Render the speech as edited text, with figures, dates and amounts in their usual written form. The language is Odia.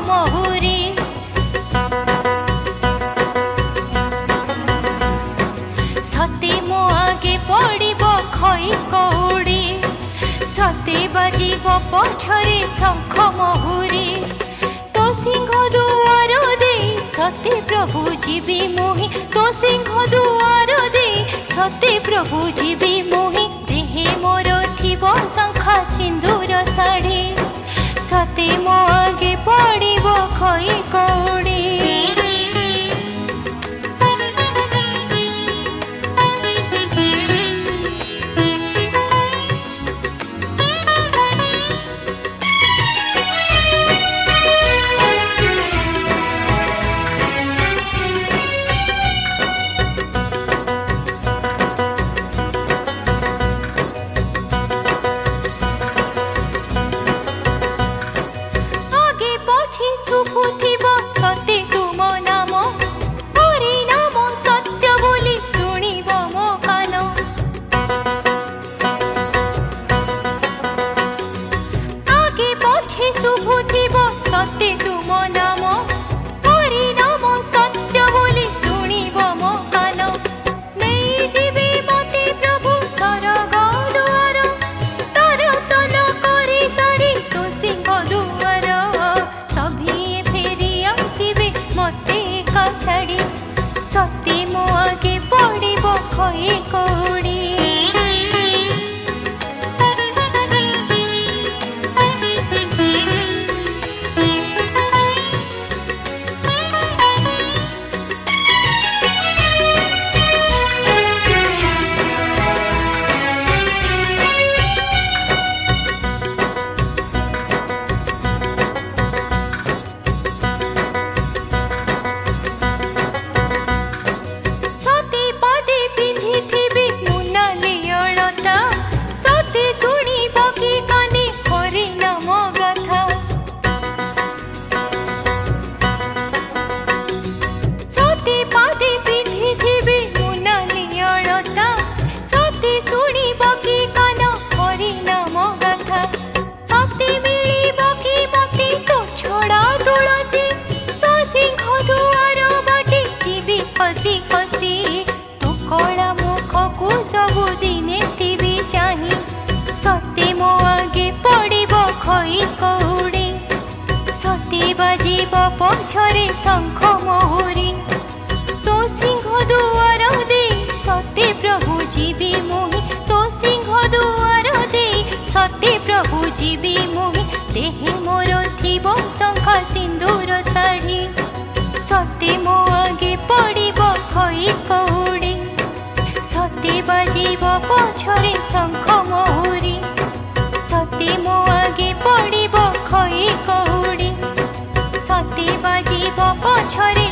ମହୁରୀ। ସତେ ମୋ ଆଗେ ପଡ଼ିବ ଖଇ କଉଡ଼ି, ସତେ ବାଜିବ ପଛରେ ଶଙ୍ଖ ମହୁରୀ। ତୋ ସିଂହ ଦୁଆର ଦେଇ ସତେ ପ୍ରଭୁ ଯିବି ମୁହିଁ, ତୋ ସିଂହ ଦୁଆର ଦେଇ ସତେ ପ୍ରଭୁ ଯିବି ମୁହିଁ। ଦେହେ ମୋର ଥିବ ଶଙ୍ଖା ସିନ୍ଦୁର ଶାଢ଼ୀ, ସତେ ମୋ ଆଗେ ପଡ଼ିବ ଖଇ କଉଡ଼ି। ଶୁଭୁଥିବ ସତେ ତୁମ ନାମ, ହରି ନାମ ସତ୍ୟ ବୋଲି ଶୁଣିବ ମୋ କାନ। ଆଗେ ପଛେ ଶୁଭୁଥିବ ସତେ ତୁମ ନାମ, ହରି ନାମ ସତ୍ୟ ବୋଲି ଶୁଣିବ ମୋ କାନ। ନେଇଯିବେ ମତେ ପ୍ରଭୁ ସରଗ ଦୁଆର, ଦର୍ଶନ କରି ସାରି ତୋ ସିଂହ ଦୁଆର। ମତେ ଏକା ଛାଡ଼ି ସତେ ମୋ ଆଗେ ପଡ଼ିବ ଖଇ କଉଡ଼ି। ସବୁଦିନେ ଥିବି ଚାହିଁ ସତେ ମୋ ଆଗେ ପଡ଼ିବ ଖଇ କଉଡ଼ି, ସତେ ବାଜିବ ପଛରେ ଶଙ୍ଖ ମହୁରୀ। ତୋ ସିଂହ ଦୁଆର ଦେଇ ସତେ ପ୍ରଭୁ ଯିବି ମୁହିଁ, ତୋ ସିଂହ ଦୁଆର ଦେଇ ସତେ ପ୍ରଭୁ ଯିବି ମୁହିଁ। ଦେହେ ମୋର ଥିବ ଶଙ୍ଖା ସିନ୍ଦୁର ଶାଢ଼ୀ, ସତେ ମୋ ଆଗେ ପଡ଼ିବ ଖଇ କଉଡ଼ି, ସତେ ବାଜିବ ପଛରେ ଶଙ୍ଖ ମହୁରୀ। ସତେ ମୋ ଆଗେ ପଡ଼ିବ ଖଇ କଉଡ଼ି, ସତେ ବାଜିବ ପଛରେ